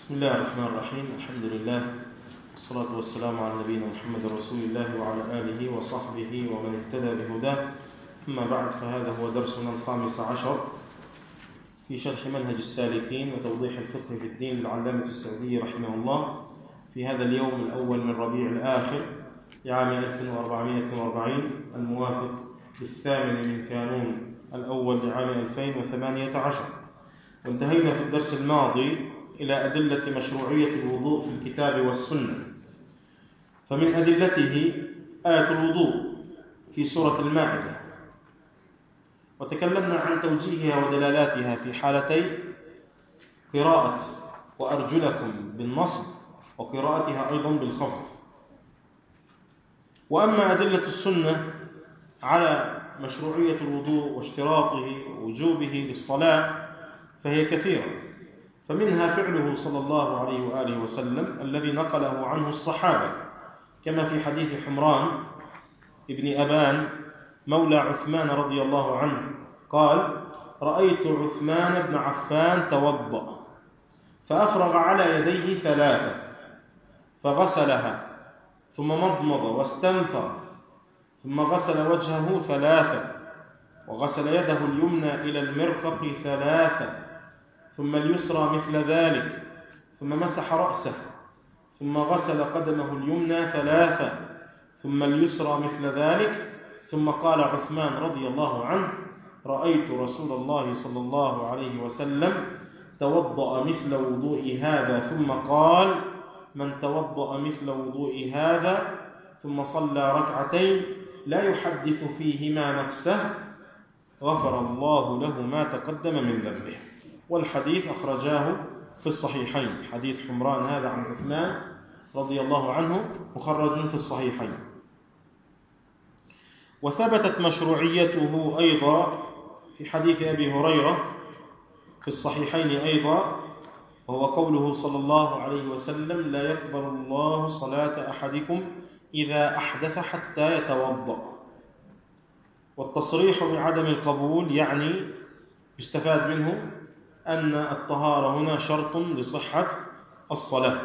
بسم الله الرحمن الرحيم. الحمد لله والصلاة والسلام على نبينا محمد رسول الله وعلى آله وصحبه ومن اهتدى بهداه. أما بعد، فهذا هو درسنا 15 في شرح منهج السالكين وتوضيح الفقه في الدين للعلامة السعدي رحمه الله، في هذا اليوم الأول من ربيع الآخر لعام 1440 الموافق للثامن من كانون الأول لعام 2018. وانتهينا في الدرس الماضي إلى أدلة مشروعية الوضوء في الكتاب والسنة. فمن أدلته آية الوضوء في سورة المائدة، وتكلمنا عن توجيهها ودلالاتها في حالتي قراءة وأرجلكم بالنصب وقراءتها أيضا بالخفض. وأما أدلة السنة على مشروعية الوضوء واشتراطه ووجوبه للصلاة فهي كثيرة، فمنها فعله صلى الله عليه وآله وسلم الذي نقله عنه الصحابة، كما في حديث حمران ابن أبان مولى عثمان رضي الله عنه قال: رأيت عثمان بن عفان توضأ فأفرغ على يديه 3 فغسلها ثم مضمض واستنثر ثم غسل وجهه 3 وغسل يده اليمنى إلى المرفق 3 ثم اليسرى مثل ذلك ثم مسح رأسه ثم غسل قدمه اليمنى 3 ثم اليسرى مثل ذلك ثم قال عثمان رضي الله عنه: رأيت رسول الله صلى الله عليه وسلم توضأ مثل وضوء هذا ثم قال: من توضأ مثل وضوء هذا ثم صلى ركعتين لا يحدث فيهما نفسه غفر الله له ما تقدم من ذنبه. والحديث أخرجاه في الصحيحين، حديث حمران هذا عن عثمان رضي الله عنه مخرج في الصحيحين. وثبتت مشروعيته أيضا في حديث أبي هريرة في الصحيحين أيضا، وهو قوله صلى الله عليه وسلم: لا يقبل الله صلاة أحدكم إذا أحدث حتى يتوضأ. والتصريح بعدم القبول يعني يستفاد منه أن الطهارة هنا شرط لصحة الصلاة.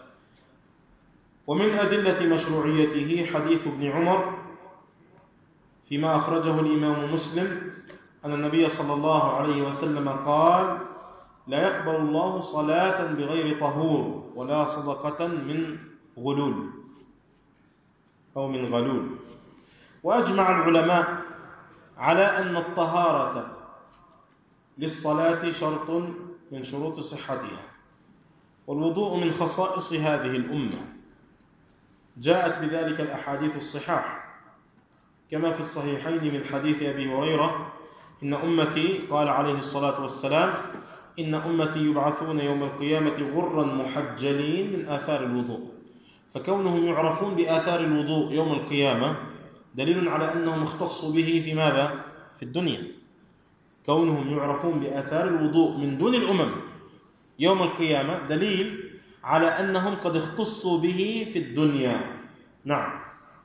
ومن أدلة مشروعيته حديث ابن عمر فيما أخرجه الإمام مسلم أن النبي صلى الله عليه وسلم قال: لا يقبل الله صلاة بغير طهور ولا صدقة من غلول أو من غلول. وأجمع العلماء على أن الطهارة للصلاة شرط من شروط صحتها، والوضوء من خصائص هذه الأمة، جاءت بذلك الأحاديث الصحاح كما في الصحيحين من حديث أبي هريرة: إن أمتي، قال عليه الصلاة والسلام: إن أمتي يبعثون يوم القيامة غرا محجلين من آثار الوضوء. فكونهم يعرفون بآثار الوضوء يوم القيامة دليل على أنهم اختصوا به في ماذا؟ في الدنيا. كونهم يعرفون بآثار الوضوء من دون الأمم يوم القيامة دليل على أنهم قد اختصوا به في الدنيا. نعم.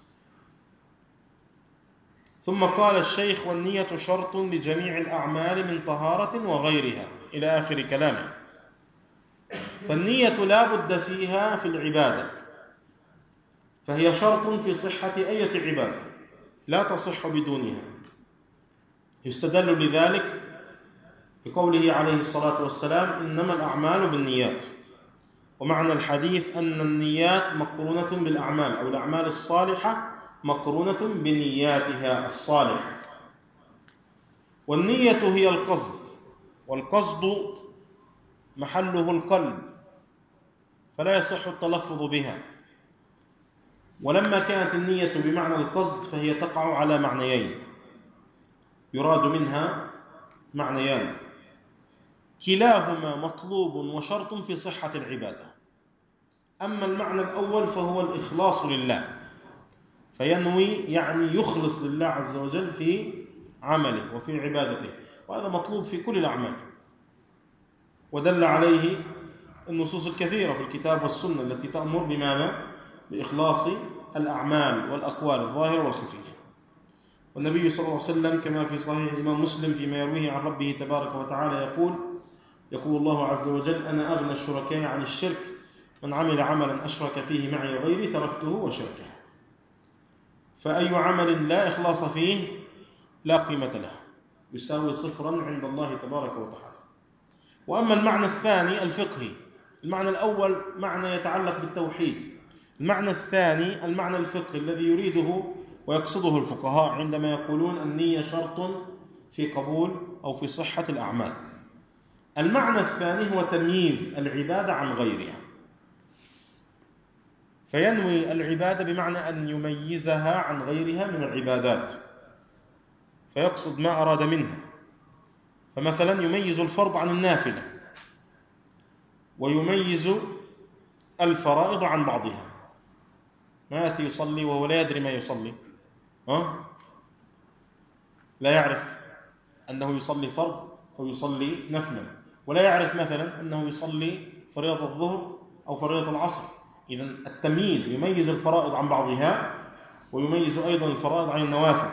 ثم قال الشيخ: والنية شرط لجميع الأعمال من طهارة وغيرها، إلى آخر كلامه. فالنية لا بد فيها في العبادة، فهي شرط في صحة أي عبادة، لا تصح بدونها. يستدل لذلك بقوله عليه الصلاة والسلام: إنما الأعمال بالنيات. ومعنى الحديث أن النيات مقرونة بالأعمال، أو الأعمال الصالحة مقرونة بنياتها الصالحة. والنية هي القصد، والقصد محله القلب، فلا يصح التلفظ بها. ولما كانت النية بمعنى القصد فهي تقع على معنيين، يراد منها معنيان كلاهما مطلوب وشرط في صحة العبادة. أما المعنى الأول فهو الإخلاص لله، فينوي يعني يخلص لله عز وجل في عمله وفي عبادته، وهذا مطلوب في كل الأعمال، ودل عليه النصوص الكثيرة في الكتاب والسنة التي تأمر بماذا؟ بإخلاص الأعمال والأقوال الظاهرة والخفية. والنبي صلى الله عليه وسلم كما في صحيح الإمام مسلم فيما يرويه عن ربه تبارك وتعالى يقول: يقول الله عز وجل: أنا أغنى الشركاء عن الشرك، من عمل عملا أشرك فيه معي غيري تركته وشركه. فأي عمل لا إخلاص فيه لا قيمة له، يساوي صفرا عند الله تبارك وتعالى. وأما المعنى الثاني الفقهي، المعنى الأول معنى يتعلق بالتوحيد، المعنى الثاني المعنى الفقهي الذي يريده ويقصده الفقهاء عندما يقولون النية شرط في قبول أو في صحة الأعمال. المعنى الثاني هو تمييز العبادة عن غيرها، فينوي العبادة بمعنى أن يميزها عن غيرها من العبادات، فيقصد ما أراد منها. فمثلا يميز الفرض عن النافلة، ويميز الفرائض عن بعضها. ما يأتي يصلي وهو لا يدري ما يصلي، لا يعرف أنه يصلي فرض أو يصلي نفلا، ولا يعرف مثلا أنه يصلي فريضة الظهر أو فريضة العصر. إذن التمييز يميز الفرائض عن بعضها، ويميز أيضا الفرائض عن النوافل،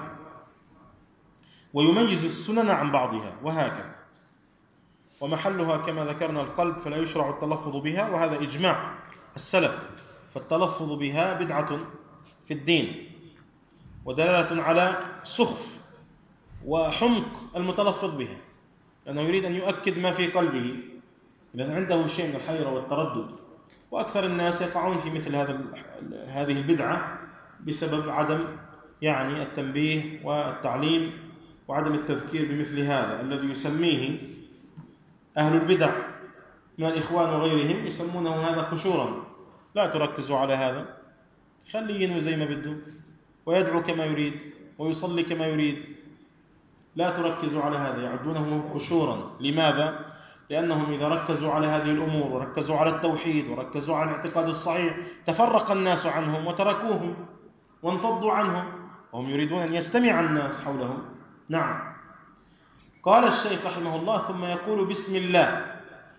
ويميز السنن عن بعضها، وهكذا. ومحلها كما ذكرنا القلب، فلا يشرع التلفظ بها، وهذا إجماع السلف. فالتلفظ بها بدعة في الدين، ودلالة على سخف وحمق المتلفظ بها، لأنه يريد أن يؤكد ما في قلبه، إذن عنده شيء من الحيرة والتردد. وأكثر الناس يقعون في مثل هذه البدعة بسبب عدم التنبيه والتعليم وعدم التذكير بمثل هذا الذي يسميه أهل البدع من الإخوان وغيرهم، يسمونه هذا قشورا. لا تركزوا على هذا، خليه ينوي زي ما بده، ويدعو كما يريد، ويصلي كما يريد. لا تركزوا على هذا، يعدونه قشورا. لماذا؟ لأنهم إذا ركزوا على هذه الأمور، وركزوا على التوحيد، وركزوا على الاعتقاد الصحيح، تفرق الناس عنهم وتركوهم وانفضوا عنهم، وهم يريدون أن يجتمع الناس حولهم. نعم. قال الشيخ رحمه الله: ثم يقول: بسم الله.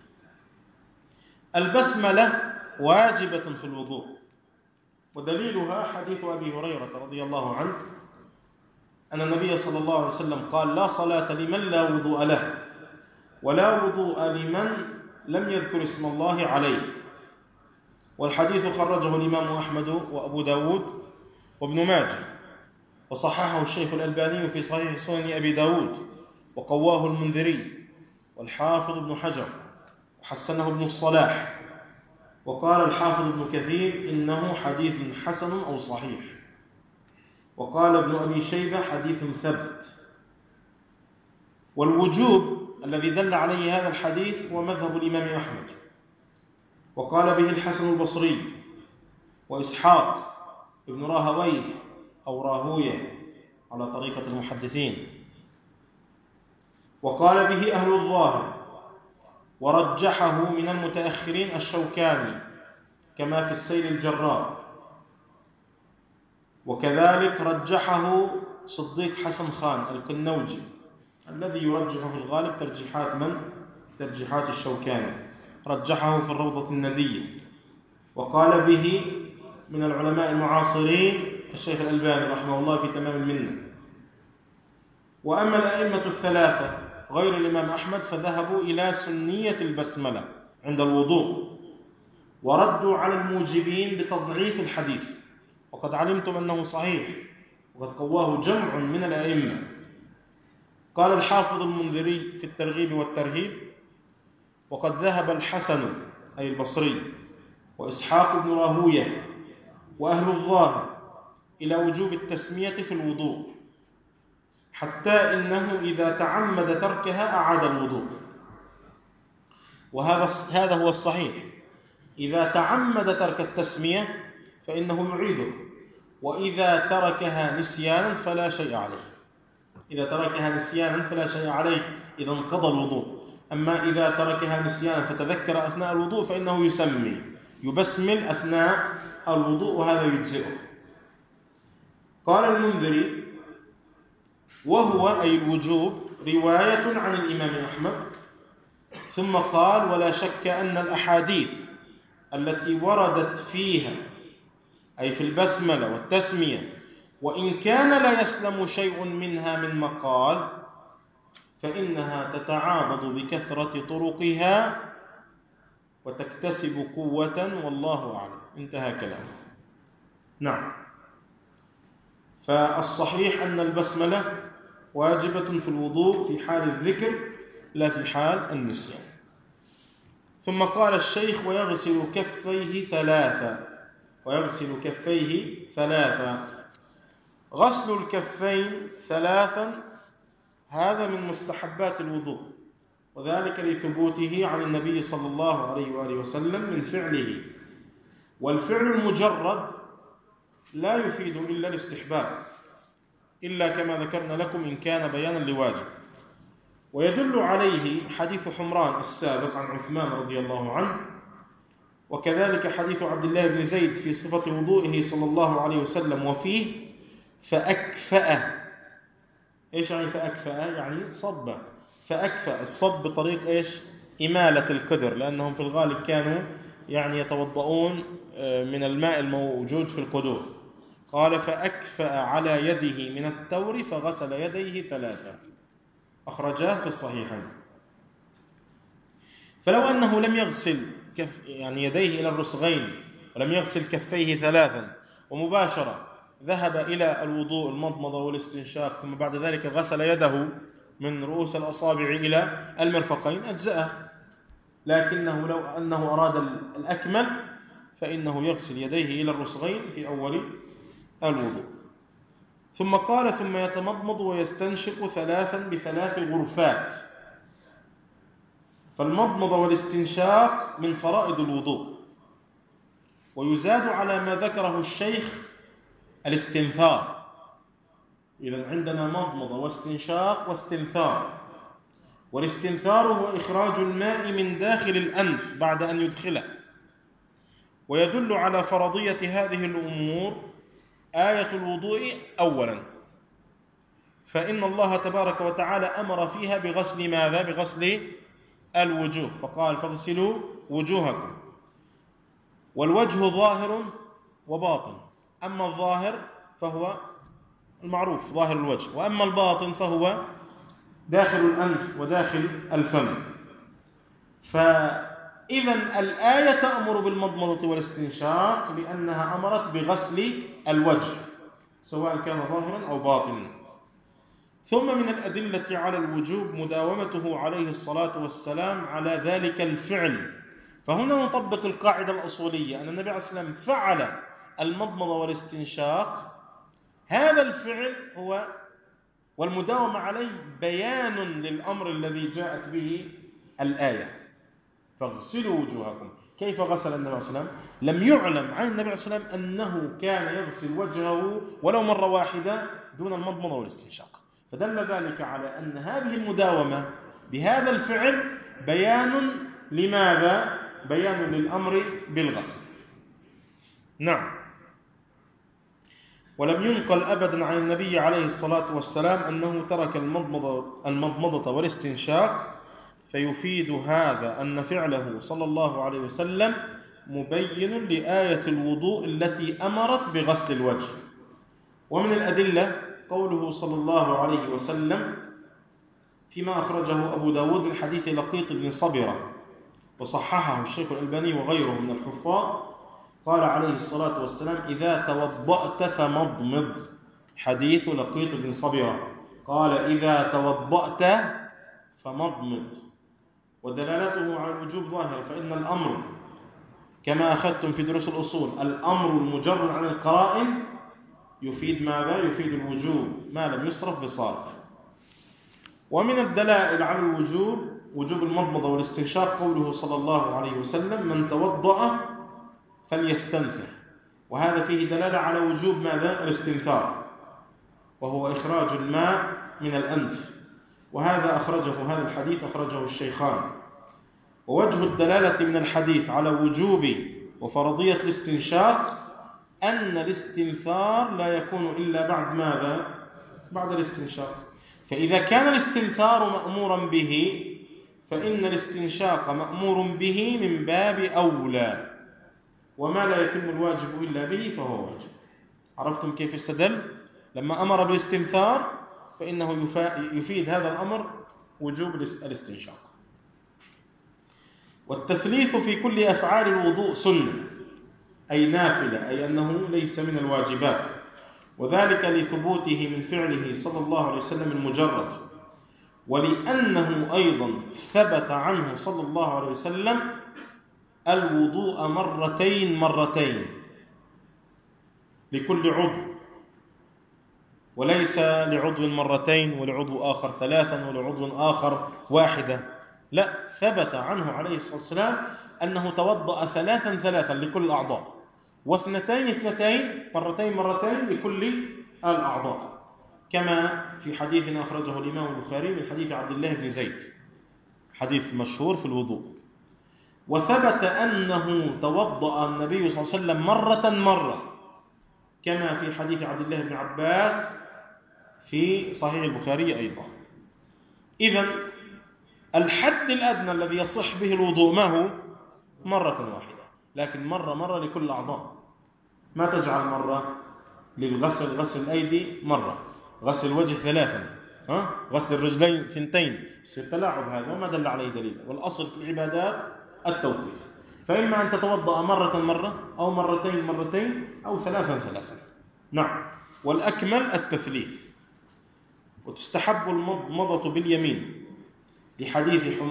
البسملة واجبة في الوضوء، ودليلها حديث أبي هريرة رضي الله عنه أن النبي صلى الله عليه وسلم قال: لا صلاة لمن لا وضوء له، ولا وضوء لمن لم يذكر اسم الله عليه. والحديث خرجه الإمام أحمد وأبو داود وابن ماجه، وصححه الشيخ الألباني في صحيح سنن أبي داود، وقواه المنذري والحافظ ابن حجر، وحسنه ابن الصلاح. وقال الحافظ ابن كثير: إنه حديث حسن أو صحيح. وقال ابن أبي شيبة: حديث ثبت. والوجوب الذي دل عليه هذا الحديث هو مذهب الإمام أحمد، وقال به الحسن البصري وإسحاق ابن راهويه أو راهويه على طريقة المحدثين، وقال به أهل الظاهر، ورجحه من المتأخرين الشوكاني كما في السيل الجرار، وكذلك رجحه صديق حسن خان القنوجي الذي يرجح في الغالب ترجيحات الشوكاني، رجحه في الروضة الندية. وقال به من العلماء المعاصرين الشيخ الألباني رحمه الله في تمام المنة. وأما الأئمة الثلاثة غير الإمام أحمد فذهبوا إلى سنية البسملة عند الوضوء، وردوا على الموجبين بتضعيف الحديث، وقد علمتم أنه صحيح، وقد قواه جمع من الأئمة. قال الحافظ المنذري في الترغيب والترهيب: وقد ذهب الحسن أي البصري وإسحاق بن راهويه وأهل الظاهر إلى وجوب التسمية في الوضوء، حتى إنه إذا تعمد تركها أعاد الوضوء. وهذا هو الصحيح، إذا تعمد ترك التسمية فإنه يعيده، وإذا تركها نسيانا فلا شيء عليه. إذا تركها نسيانا فلا شيء عليه، إذا انقضى الوضوء. أما إذا تركها نسيانا فتذكر أثناء الوضوء فإنه يبسمل أثناء الوضوء، وهذا يجزئه. قال المنذري: وهو أي الوجوب رواية عن الإمام أحمد. ثم قال: ولا شك أن الأحاديث التي وردت فيها أي في البسملة والتسمية، وإن كان لا يسلم شيء منها من مقال، فإنها تتعاضد بكثرة طرقها وتكتسب قوة والله أعلم. انتهى كلامه. نعم. فالصحيح أن البسملة واجبة في الوضوء في حال الذكر لا في حال النسيان. ثم قال الشيخ: ويغسل كفيه ثلاثا. ويغسل كفيه ثلاثا. غسل الكفين ثلاثا هذا من مستحبات الوضوء، وذلك لثبوته عن النبي صلى الله عليه وآله وسلم من فعله. والفعل المجرد لا يفيد إلا الاستحباب، إلا كما ذكرنا لكم إن كان بيانا لواجب. ويدل عليه حديث حمران السابق عن عثمان رضي الله عنه، وكذلك حديث عبد الله بن زيد في صفة وضوئه صلى الله عليه وسلم، وفيه فأكفأ. إيش يعني فأكفأ؟ يعني صب. فأكفأ، الصب بطريق إيش؟ إمالة القدر، لأنهم في الغالب كانوا يعني يتوضؤون من الماء الموجود في القدور. قال: فأكفأ على يده من التور فغسل يديه ثلاثا. أخرجاه في الصحيحين. فلو أنه لم يغسل يعني يديه إلى الرسغين ولم يغسل كفيه ثلاثا ومباشرة ذهب إلى الوضوء المضمضة والاستنشاق، ثم بعد ذلك غسل يده من رؤوس الأصابع إلى المرفقين أجزأه. لكنه لو أنه أراد الأكمل فإنه يغسل يديه إلى الرسغين في أول الوضوء. ثم قال: ثم يتمضمض ويستنشق ثلاثا بثلاث غرفات. فالمضمضة والاستنشاق من فرائض الوضوء. ويزاد على ما ذكره الشيخ الاستنثار. إذن عندنا مضمضة واستنشاق واستنثار. والاستنثار هو إخراج الماء من داخل الأنف بعد أن يدخله. ويدل على فرضية هذه الأمور آية الوضوء أولا، فإن الله تبارك وتعالى أمر فيها بغسل ماذا؟ بغسل الوجوه، فقال: فاغسلوا وجوهكم. والوجه ظاهر وباطن، أما الظاهر فهو المعروف ظاهر الوجه، وأما الباطن فهو داخل الأنف وداخل الفم. فإذن الآية تأمر بالمضمضة والاستنشاق لأنها أمرت بغسل الوجه سواء كان ظاهرا أو باطنا. ثم من الأدلة على الوجوب مداومته عليه الصلاة والسلام على ذلك الفعل. فهنا نطبق القاعدة الأصولية أن النبي عليه الصلاة والسلام فعل المضمضة والاستنشاق. هذا الفعل هو والمداومة عليه بيان للأمر الذي جاءت به الآية: فاغسلوا وجوهكم. كيف غسل النبي عليه الصلاة والسلام؟ لم يعلم عن النبي عليه الصلاة والسلام أنه كان يغسل وجهه ولو مرة واحدة دون المضمضة والاستنشاق. فدل ذلك على أن هذه المداومة بهذا الفعل بيان لماذا؟ بيان للأمر بالغسل. نعم. ولم ينقل أبدا عن النبي عليه الصلاة والسلام أنه ترك المضمضة والاستنشاق، فيفيد هذا أن فعله صلى الله عليه وسلم مبين لآية الوضوء التي أمرت بغسل الوجه. ومن الأدلة قوله صلى الله عليه وسلم فيما أخرجه أبو داود من حديث لقيط بن صبرة وصححه الشيخ الألباني وغيره من الحفاظ، قال عليه الصلاة والسلام: إذا توضأت فمضمض. حديث لقيط بن صبرة قال: إذا توضأت فمضمض. ودلالته على الوجوب ظاهرة، فإن الأمر كما أخذتم في دروس الأصول الأمر المجرد عن القرائن يفيد ماذا؟ يفيد الوجوب ما لم يصرف بصارف. ومن الدلائل على الوجوب وجوب المضمضة والاستنشاق قوله صلى الله عليه وسلم: من توضأ فليستنثر. وهذا فيه دلالة على وجوب ماذا؟ الاستنثار، وهو إخراج الماء من الأنف. وهذا هذا الحديث أخرجه الشيخان. ووجه الدلالة من الحديث على وجوب وفرضية الاستنشاق أن الاستنثار لا يكون إلا بعد ماذا؟ بعد الاستنشاق. فإذا كان الاستنثار مأمورا به فإن الاستنشاق مأمور به من باب أولى، وما لا يتم الواجب إلا به فهو واجب. عرفتم كيف استدل؟ لما أمر بالاستنثار فإنه يفيد هذا الأمر وجوب الاستنشاق. والتثليث في كل أفعال الوضوء سنة، أي نافلة، أي أنه ليس من الواجبات، وذلك لثبوته من فعله صلى الله عليه وسلم المجرد، ولأنه أيضا ثبت عنه صلى الله عليه وسلم الوضوء مرتين لكل عضو، وليس لعضو مرتين ولعضو آخر ثلاثا ولعضو آخر واحدة، لا، ثبت عنه عليه الصلاة والسلام أنه توضأ ثلاثا لكل الأعضاء، واثنتين مرتين لكل الأعضاء، كما في حديث أخرجه الإمام البخاري من حديث عبد الله بن زيد، حديث مشهور في الوضوء. وثبت أنه توضأ النبي صلى الله عليه وسلم مرة كما في حديث عبد الله بن عباس في صحيح البخاري أيضا. إذن الحد الأدنى الذي يصح به الوضوء ما هو؟ مرة واحدة، لكن مرة لكل الأعضاء. ما تجعل مرة للغسل، غسل الأيدي مرة، غسل الوجه ثلاثا، غسل الرجلين 2، يصير تلاعب هذا وما دل عليه دليل. والأصل في العبادات التوقيف، فإما أن تتوضأ مرة أو مرتين أو ثلاثا. نعم. والأكمل التثليث. وتستحب المضمضة باليمين لحديث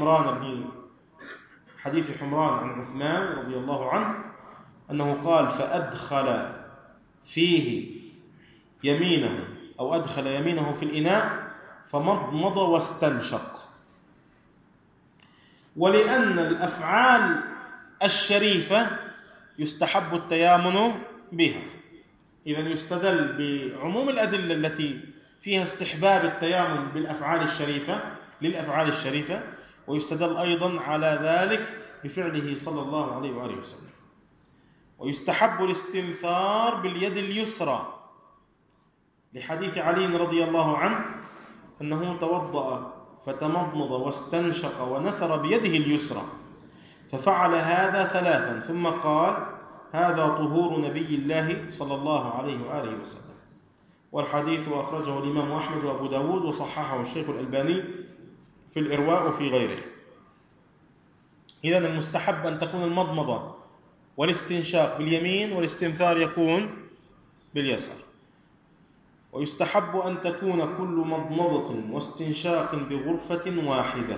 حمران عن عثمان رضي الله عنه أنه قال: فأدخل فيه يمينه أو أدخل يمينه في الإناء فمضمض واستنشق. ولأن الأفعال الشريفة يستحب التيامن بها، إذن يستدل بعموم الأدلة التي فيها استحباب التيامن للأفعال الشريفة، ويستدل أيضا على ذلك بفعله صلى الله عليه وآله وسلم. ويستحب الاستنثار باليد اليسرى لحديث علي رضي الله عنه أنه توضأ فتمضمض واستنشق ونثر بيده اليسرى، ففعل هذا ثلاثا ثم قال: هذا طهور نبي الله صلى الله عليه وآله وسلم. والحديث أخرجه الإمام أحمد وأبو داود وصححه الشيخ الألباني في الإرواء وفي غيره. إذن المستحب أن تكون المضمضة والاستنشاق باليمين والاستنثار يكون باليسار. ويستحب أن تكون كل مضمضة واستنشاق بغرفة واحدة،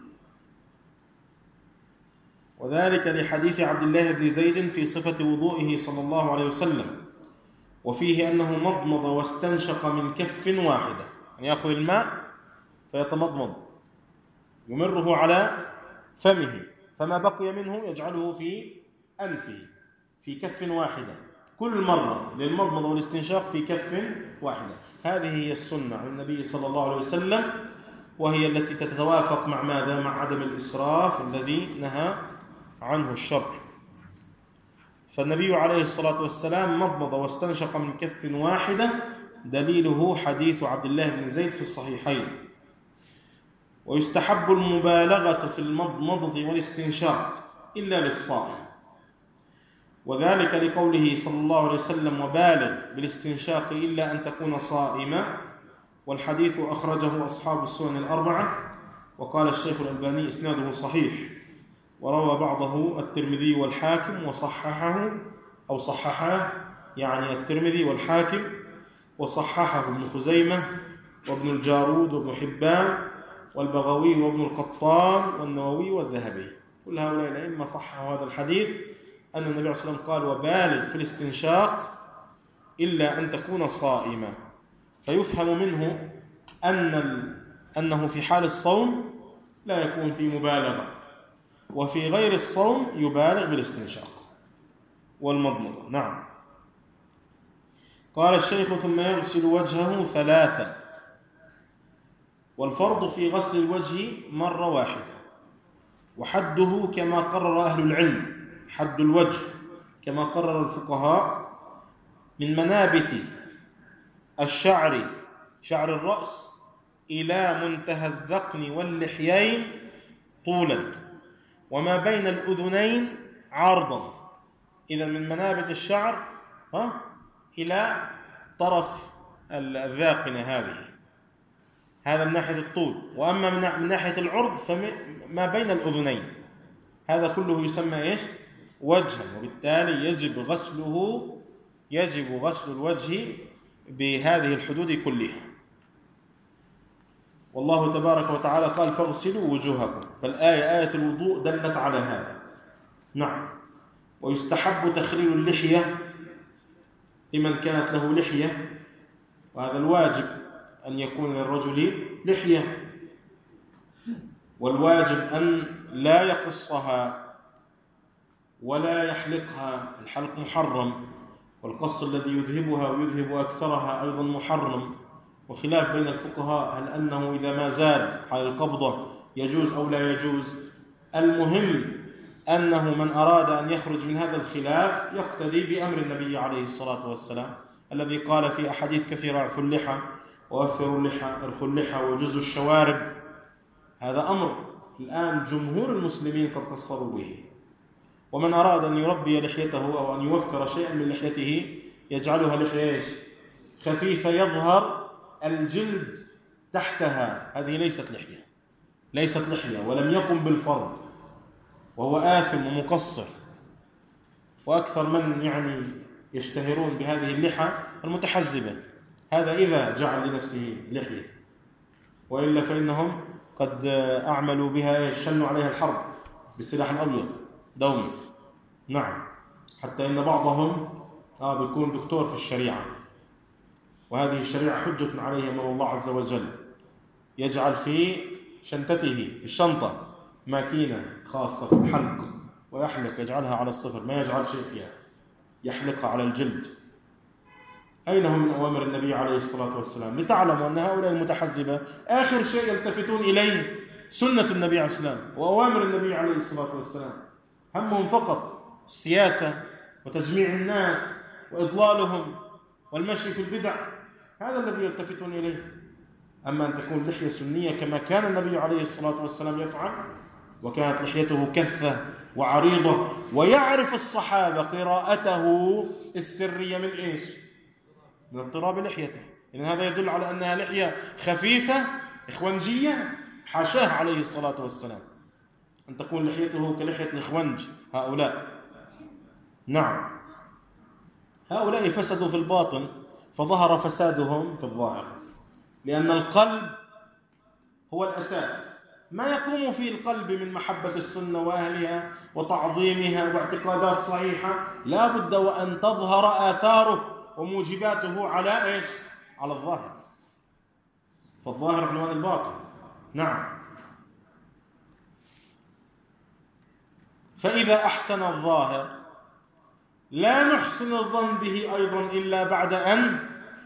وذلك لحديث عبد الله بن زيد في صفة وضوئه صلى الله عليه وسلم، وفيه أنه مضمض واستنشق من كف واحدة، يعني يأخذ الماء فيتمضمض يمره على فمه، فما بقي منه يجعله في أنفه في كف واحدة، كل مرة للمضمضة والاستنشاق في كف واحدة. هذه هي السنة عن النبي صلى الله عليه وسلم، وهي التي تتوافق مع ماذا؟ مع عدم الإسراف الذي نهى عنه الشرع. فالنبي عليه الصلاة والسلام مضمض واستنشق من كف واحدة، دليله حديث عبد الله بن زيد في الصحيحين. ويستحب المبالغة في المضمضة والاستنشاق إلا للصائم، وذلك لقوله صلى الله عليه وسلم: وبالغ بالاستنشاق إلا أن تكون صائما. والحديث أخرجه أصحاب السنن الأربعة، وقال الشيخ الألباني إسناده صحيح، وروى بعضه الترمذي والحاكم صححه، يعني الترمذي والحاكم، وصححه ابن خزيمة وابن الجارود وابن حبان والبغوي وابن القطان والنووي والذهبي. كل هؤلاء الأئمة صححوا هذا الحديث أن النبي عليه الصلاة والسلام قال: وبالغ في الاستنشاق إلا أن تكون صائما. فيفهم منه أنه في حال الصوم لا يكون في مبالغة، وفي غير الصوم يبالغ بالاستنشاق والمضمضة. نعم. قال الشيخ: ثم يغسل وجهه ثلاثا. والفرض في غسل الوجه مرة واحدة، وحده كما قرر أهل العلم، حد الوجه كما قرر الفقهاء: من منابت الشعر، شعر الرأس، إلى منتهى الذقن واللحيين طولا، وما بين الأذنين عرضا. إذا من منابت الشعر إلى طرف الذاقنة هذه، هذا من ناحية الطول. وأما من ناحية العرض فما بين الأذنين، هذا كله يسمى إيش؟ وجها، وبالتالي يجب غسل الوجه بهذه الحدود كلها. والله تبارك وتعالى قال فاغسلوا وجوهكم، فالآية آية الوضوء دلت على هذا. نعم. ويستحب تخليل اللحية لمن كانت له لحية، وهذا الواجب أن يكون للرجل لحية، والواجب أن لا يقصها ولا يحلقها، الحلق محرم، والقص الذي يذهبها ويذهب أكثرها أيضا محرم. وخلاف بين الفقهاء هل أنه إذا ما زاد على القبضة يجوز أو لا يجوز. المهم أنه من أراد أن يخرج من هذا الخلاف يقتدي بأمر النبي عليه الصلاة والسلام الذي قال في أحاديث كثيرة: اعفوا اللحى ووفروا اللحى، ارخوا اللحى وجزوا الشوارب. هذا أمر الآن جمهور المسلمين قد قصروا به. ومن أراد أن يربي لحيته أو أن يوفر شيئا من لحيته يجعلها لحية خفيفة يظهر الجلد تحتها، هذه ليست لحية ولم يقم بالفرض، وهو آثم ومقصر. وأكثر من يشتهرون بهذه اللحى المتحزبة، هذا إذا جعل لنفسه لحية، وإلا فإنهم قد أعملوا بها شنوا عليها الحرب بالسلاح الأبيض دوما. نعم. حتى إن بعضهم بيكون دكتور في الشريعة، وهذه الشريعة حجة عليه أمر الله عز وجل، يجعل في شنطته في الشنطة ماكينة خاصة في الحلق ويحلق، يجعلها على الصفر، ما يجعل شيء فيها، يحلقها على الجلد. أين هم من أوامر النبي عليه الصلاة والسلام؟ لتعلموا أن هؤلاء المتحزبة آخر شيء يلتفتون إليه سنة النبي عليه السلام وأوامر النبي عليه الصلاة والسلام. همهم فقط السياسة وتجميع الناس وإضلالهم والمشي في البدع، هذا الذي يلتفتون إليه. أما أن تكون لحية سنية كما كان النبي عليه الصلاة والسلام يفعل، وكانت لحيته كثة وعريضة، ويعرف الصحابة قراءته السرية من إيش؟ من اضطراب لحيته. إذن هذا يدل على أنها لحية خفيفة إخوانجية، حاشاه عليه الصلاة والسلام أن تكون لحيته كلحية الإخوانج هؤلاء. نعم. هؤلاء فسدوا في الباطن فظهر فسادهم في الظاهر، لأن القلب هو الأساس. ما يقوم في القلب من محبة السنة وأهلها وتعظيمها واعتقادات صحيحة لا بد وأن تظهر آثاره وموجباته على إيش؟ على الظاهر. فالظاهر عنوان الباطن. نعم. فإذا أحسن الظاهر لا نحسن الظن به أيضا إلا بعد أن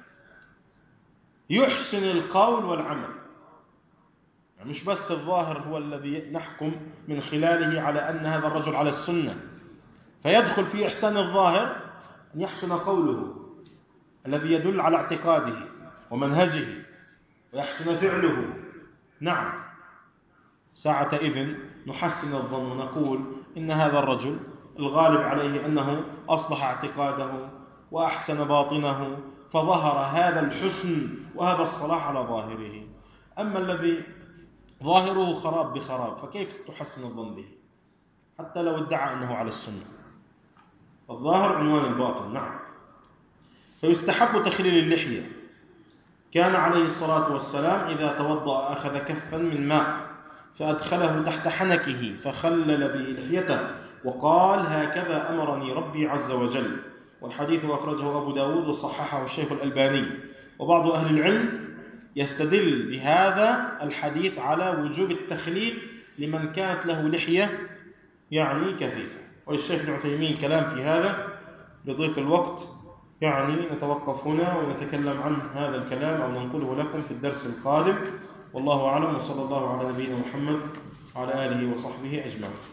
يحسن القول والعمل. يعني مش بس الظاهر هو الذي نحكم من خلاله على أن هذا الرجل على السنة، فيدخل في إحسان الظاهر أن يحسن قوله الذي يدل على اعتقاده ومنهجه، ويحسن فعله. نعم. ساعة إذن نحسن الظن ونقول إن هذا الرجل الغالب عليه أنه أصلح اعتقاده وأحسن باطنه، فظهر هذا الحسن وهذا الصلاح على ظاهره. أما الذي ظاهره خراب بخراب فكيف تحسن الظن به حتى لو ادعى أنه على السنة؟ الظاهر عنوان الباطن. نعم. فيستحب تخليل اللحية. كان عليه الصلاة والسلام إذا توضأ أخذ كفا من ماء فأدخله تحت حنكه فخلل به لحيته وقال: هكذا أمرني ربي عز وجل. والحديث أخرجه أبو داود وصححه الشيخ الألباني. وبعض أهل العلم يستدل بهذا الحديث على وجوب التخليل لمن كانت له لحية كثيفة. والشيخ ابن عثيمين كلام في هذا، لضيق الوقت نتوقف هنا ونتكلم عن هذا الكلام أو ننقله لكم في الدرس القادم. والله أعلم، وصلى الله على نبينا محمد وعلى آله وصحبه أجمعين.